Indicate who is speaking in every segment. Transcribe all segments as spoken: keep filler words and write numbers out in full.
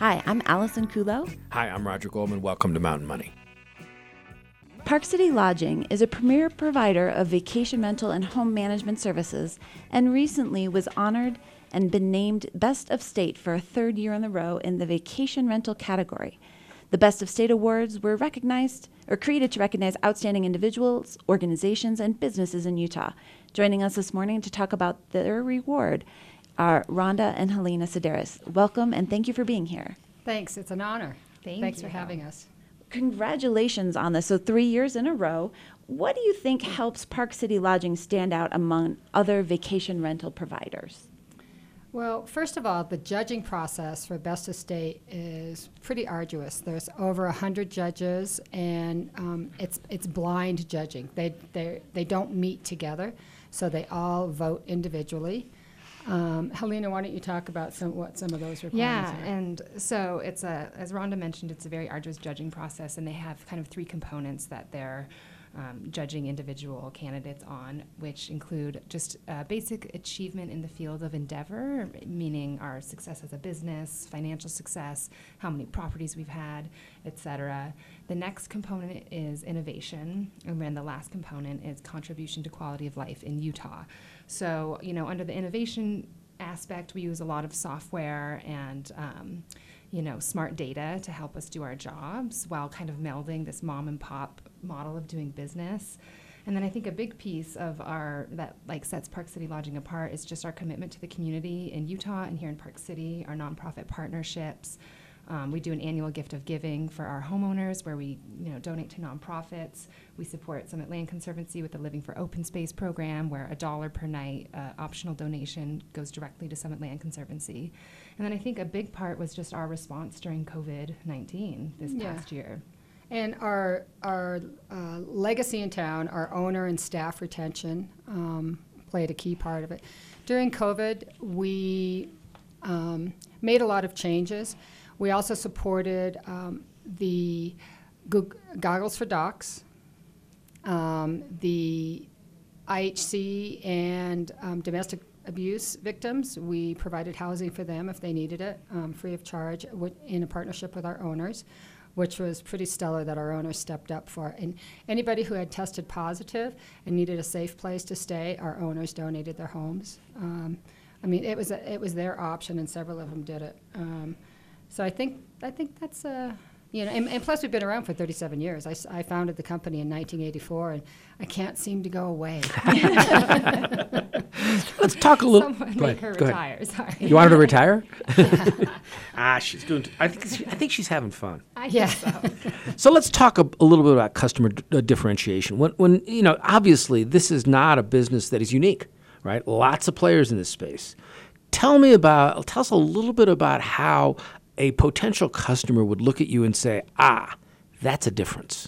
Speaker 1: Hi, I'm Allison Kulo.
Speaker 2: Hi, I'm Roger Goldman. Welcome to Mountain Money.
Speaker 1: Park City Lodging is a premier provider of vacation rental and home management services and recently was honored and been named Best of State for a third year in a row in the vacation rental category. The Best of State awards were recognized or created to recognize outstanding individuals, organizations, and businesses in Utah. Joining us this morning to talk about their reward are Rhonda and Helena Sedaris. Welcome and thank you for being here.
Speaker 3: Thanks. It's an honor.
Speaker 4: Thank
Speaker 3: Thanks
Speaker 4: you.
Speaker 3: for having us.
Speaker 1: Congratulations on this. So three years in a row. What do you think helps Park City Lodging stand out among other vacation rental providers?
Speaker 3: Well, first of all, the judging process for Best of State is pretty arduous. There's over a hundred judges, and um, it's it's blind judging. They they they don't meet together, so they all vote individually. Um, Helena, why don't you talk about some what some of those requirements
Speaker 4: Yeah,
Speaker 3: are?
Speaker 4: and so it's a, as Rhonda mentioned, it's a very arduous judging process, and they have kind of three components that they're um, judging individual candidates on, which include just uh, basic achievement in the field of endeavor, meaning our success as a business, financial success, how many properties we've had, et cetera. The next component is innovation, and then the last component is contribution to quality of life in Utah. So, you know, under the innovation aspect, we use a lot of software and, um, you know, smart data to help us do our jobs while kind of melding this mom and pop model of doing business. And then I think a big piece of our, that like sets Park City Lodging apart is just our commitment to the community in Utah and here in Park City, our nonprofit partnerships. Um, we do an annual gift of giving for our homeowners where we, you know, donate to nonprofits. We support Summit Land Conservancy with the Living for Open Space program where a dollar per night uh, optional donation goes directly to Summit Land Conservancy. And then I think a big part was just our response during covid nineteen this
Speaker 3: Yeah.
Speaker 4: past year.
Speaker 3: And our our uh, legacy in town, our owner and staff retention um, played a key part of it. During COVID, we um, made a lot of changes. We also supported um, the Goog- Goggles for Docs, um, the I H C and um, domestic abuse victims. We provided housing for them if they needed it, um, free of charge, w- in a partnership with our owners, which was pretty stellar that our owners stepped up for. And anybody who had tested positive and needed a safe place to stay, our owners donated their homes. Um, I mean, it was a, it was their option, and several of them did it. Um, So I think I think that's uh, you know, and, and plus we've been around for thirty-seven years. I, s- I founded the company in nineteen eighty-four, and I can't seem to go away.
Speaker 2: Let's talk a little.
Speaker 4: Someone
Speaker 2: Go
Speaker 4: make
Speaker 2: ahead,
Speaker 4: her
Speaker 2: go ahead.
Speaker 4: retire, sorry.
Speaker 2: You want her to retire? ah, she's doing. I think. She, I think she's having fun.
Speaker 4: I
Speaker 3: Yeah.
Speaker 4: think so.
Speaker 2: So let's talk a, a little bit about customer d- uh, differentiation. When, when you know, obviously, this is not a business that is unique, right? Lots of players in this space. Tell me about. Tell us a little bit about how a potential customer would look at you and say, "Ah, that's a difference."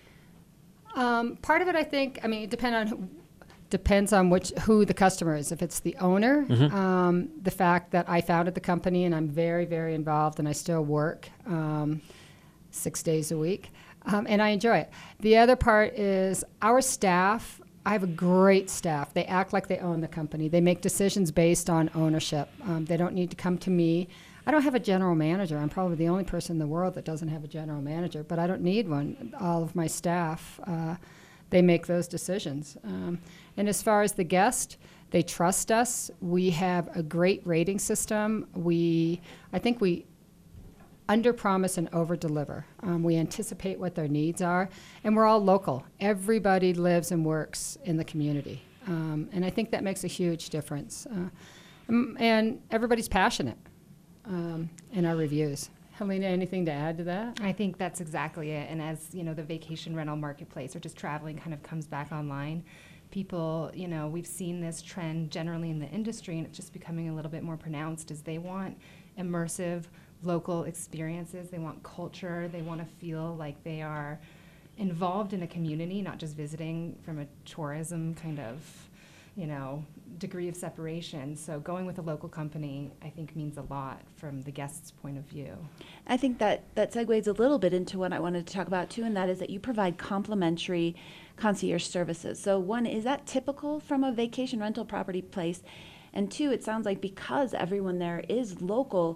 Speaker 3: Um, part of it, I think, I mean, it depend on who, depends on which who the customer is. If it's the owner, um, the fact that I founded the company and I'm very, very involved and I still work um, six days a week, um, and I enjoy it. The other part is our staff. I have a great staff. They act like they own the company. They make decisions based on ownership. Um, they don't need to come to me. I don't have a general manager. I'm probably the only person in the world that doesn't have a general manager, but I don't need one. All of my staff, uh, they make those decisions. Um, and as far as the guest, they trust us. We have a great rating system. We, I think we under-promise and over-deliver. Um, we anticipate what their needs are, and we're all local. Everybody lives and works in the community, um, and I think that makes a huge difference. Uh, um, and everybody's passionate um, in our reviews. Helena, anything to add to that?
Speaker 4: I think that's exactly it. And as, you know, the vacation rental marketplace or just traveling kind of comes back online, people, you know, we've seen this trend generally in the industry, and it's just becoming a little bit more pronounced, is they want immersive local experiences. They want culture. They want to feel like they are involved in a community, not just visiting from a tourism kind of, you know, degree of separation. So going with a local company, I think, means a lot from the guest's point of view.
Speaker 1: I think that that segues a little bit into what I wanted to talk about too, and that is that you provide complimentary concierge services. So one, is that typical from a vacation rental property place? And two, it sounds like because everyone there is local,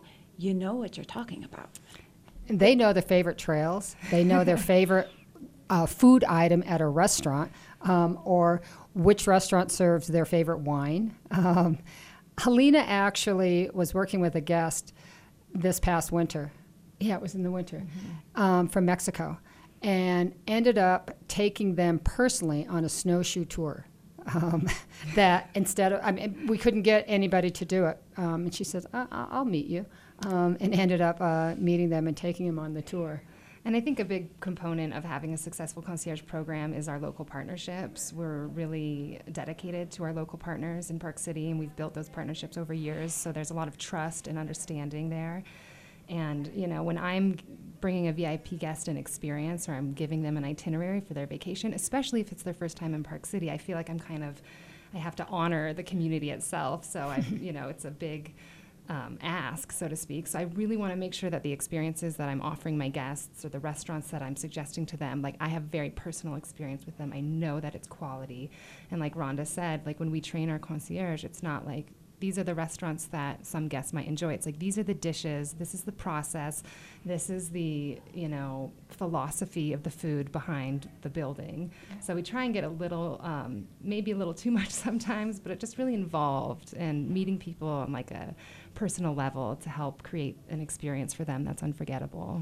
Speaker 1: you know what you're talking about.
Speaker 3: And they know their favorite trails. They know their favorite uh, food item at a restaurant, um, or which restaurant serves their favorite wine. Um, Helena actually was working with a guest this past winter. Yeah, it was in the winter, mm-hmm. um, from Mexico, and ended up taking them personally on a snowshoe tour. Um, that instead of, I mean, we couldn't get anybody to do it. Um, and she says, I- I'll meet you. Um, and ended up uh, meeting them and taking them on the tour.
Speaker 4: And I think a big component of having a successful concierge program is our local partnerships. We're really dedicated to our local partners in Park City, and we've built those partnerships over years, so there's a lot of trust and understanding there. And, you know, when I'm bringing a V I P guest an experience, or I'm giving them an itinerary for their vacation, especially if it's their first time in Park City, I feel like I'm kind of, I have to honor the community itself. So, I, you know, it's a big um, ask, so to speak. So I really want to make sure that the experiences that I'm offering my guests, or the restaurants that I'm suggesting to them, like, I have very personal experience with them. I know that it's quality. And like Rhonda said, like, when we train our concierge, it's not like, these are the restaurants that some guests might enjoy. It's like, these are the dishes, this is the process, this is the, you know, philosophy of the food behind the building. So we try and get a little, um, maybe a little too much sometimes, but it just really involved, and meeting people on like a personal level to help create an experience for them that's unforgettable.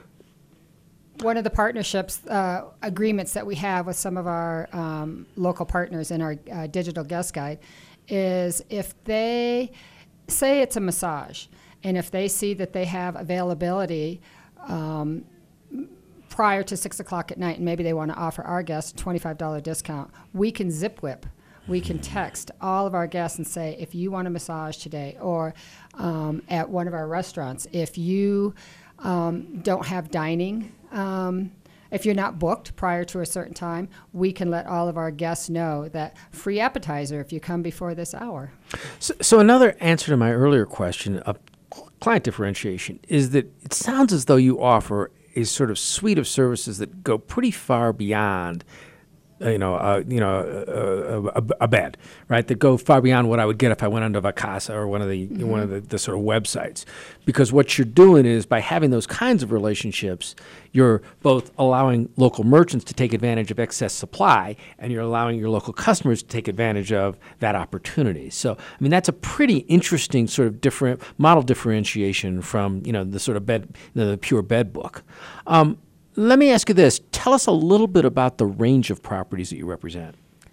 Speaker 3: One of the partnerships uh, agreements that we have with some of our um, local partners in our uh, digital guest guide is, if they say it's a massage, and if they see that they have availability um, prior to six o'clock at night, and maybe they want to offer our guests a twenty-five dollars discount, we can zip whip. We can text all of our guests and say, if you want a massage today, or um, at one of our restaurants, if you um, don't have dining, um, if you're not booked prior to a certain time, we can let all of our guests know that free appetizer if you come before this hour.
Speaker 2: So, so another answer to my earlier question of client differentiation is that it sounds as though you offer a sort of suite of services that go pretty far beyond, uh, you know, uh, you know, uh, a, a bed, right? That go far beyond what I would get if I went onto Vacasa or one of the mm-hmm. one of the, the sort of websites. Because what you're doing is, by having those kinds of relationships, you're both allowing local merchants to take advantage of excess supply, and you're allowing your local customers to take advantage of that opportunity. So, I mean, that's a pretty interesting sort of different model differentiation from, you know, the sort of bed, you know, the pure bed book. Um, let me ask you this. Tell us a little bit about the range of properties that you represent.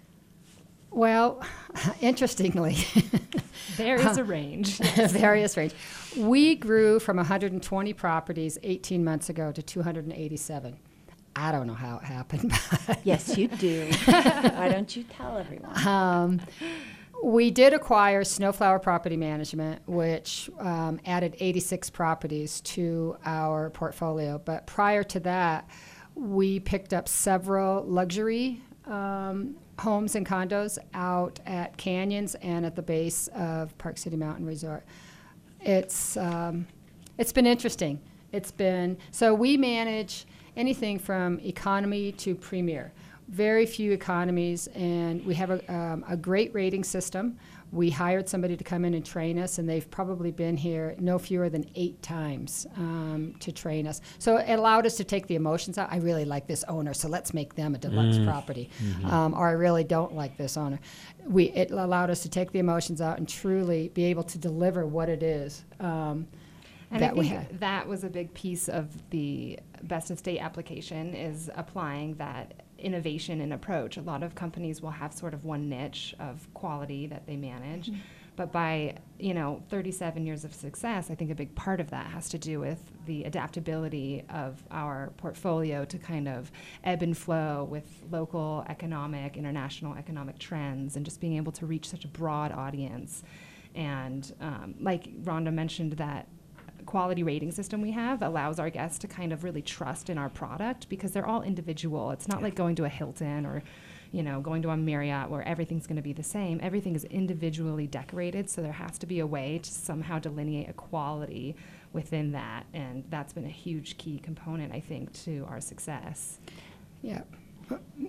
Speaker 3: Well, interestingly,
Speaker 4: there is a range.
Speaker 3: Various range. We grew from one hundred twenty properties eighteen months ago to two hundred eighty-seven. I don't know how it happened.
Speaker 1: Yes, you do. Why don't you tell everyone?
Speaker 3: Um, we did acquire Snowflower Property Management, which um, added eighty-six properties to our portfolio. But prior to that, we picked up several luxury um, homes and condos out at Canyons and at the base of Park City Mountain Resort. It's um, it's been interesting. It's been so we manage anything from economy to premier. Very few economies, and we have a, um, a great rating system. We hired somebody to come in and train us, and they've probably been here no fewer than eight times um, to train us. So it allowed us to take the emotions out. I really like this owner, so let's make them a deluxe
Speaker 2: Mm.
Speaker 3: property.
Speaker 2: Mm-hmm.
Speaker 3: Um, or I really don't like this owner. We It allowed us to take the emotions out and truly be able to deliver what it is um,
Speaker 4: And
Speaker 3: that
Speaker 4: I
Speaker 3: we
Speaker 4: think
Speaker 3: had.
Speaker 4: that was a big piece of the best of state application, is applying that innovation and approach. A lot of companies will have sort of one niche of quality that they manage. Mm-hmm. But by, you know, thirty-seven years of success, I think a big part of that has to do with the adaptability of our portfolio to kind of ebb and flow with local economic, international economic trends, and just being able to reach such a broad audience. And um, like Rhonda mentioned, that quality rating system we have allows our guests to kind of really trust in our product, because they're all individual. It's not like going to a Hilton or, you know, going to a Marriott where everything's going to be the same. Everything is individually decorated, so there has to be a way to somehow delineate a quality within that, and that's been a huge key component, I think, to our success.
Speaker 3: Yeah.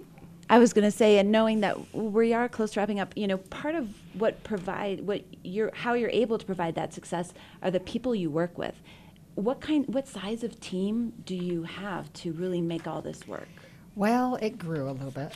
Speaker 1: I was going to say, and knowing that we are close to wrapping up, you know, part of what provide what you're how you're able to provide that success are the people you work with. What kind, what size of team do you have to really make all this work?
Speaker 3: Well, it grew a little bit.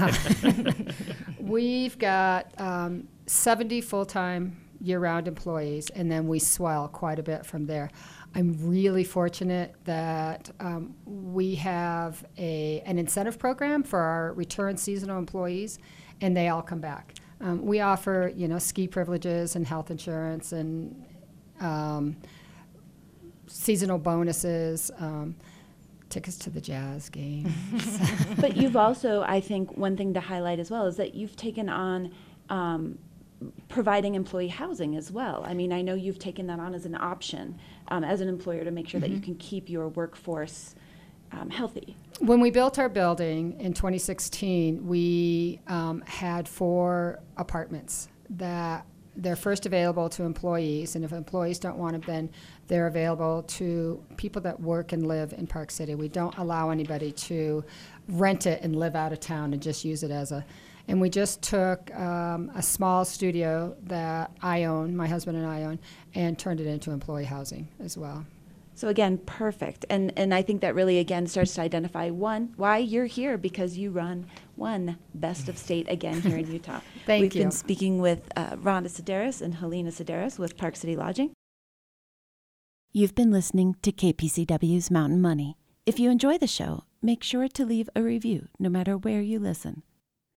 Speaker 3: We've got um, seventy full-time year-round employees, and then we swell quite a bit from there. I'm really fortunate that um, we have a an incentive program for our return seasonal employees, and they all come back. Um, we offer, you know, ski privileges and health insurance and um, seasonal bonuses, um, tickets to the Jazz games.
Speaker 1: But you've also, I think, one thing to highlight as well is that you've taken on um, providing employee housing as well. I mean, I know you've taken that on as an option um, as an employer to make sure mm-hmm. that you can keep your workforce um, healthy.
Speaker 3: When we built our building in twenty sixteen, we um, had four apartments that they're first available to employees, and if employees don't want them, then they're available to people that work and live in Park City. We don't allow anybody to rent it and live out of town and just use it as a. And we just took um, a small studio that I own, my husband and I own, and turned it into employee housing as well.
Speaker 1: So again, perfect. And and I think that really, again, starts to identify, one, why you're here, because you run one Best of State again here in Utah.
Speaker 3: Thank
Speaker 1: We've
Speaker 3: you.
Speaker 1: been speaking with uh, Rhonda Sedaris and Helena Sedaris with Park City Lodging. You've been listening to K P C W's Mountain Money. If you enjoy the show, make sure to leave a review no matter where you listen.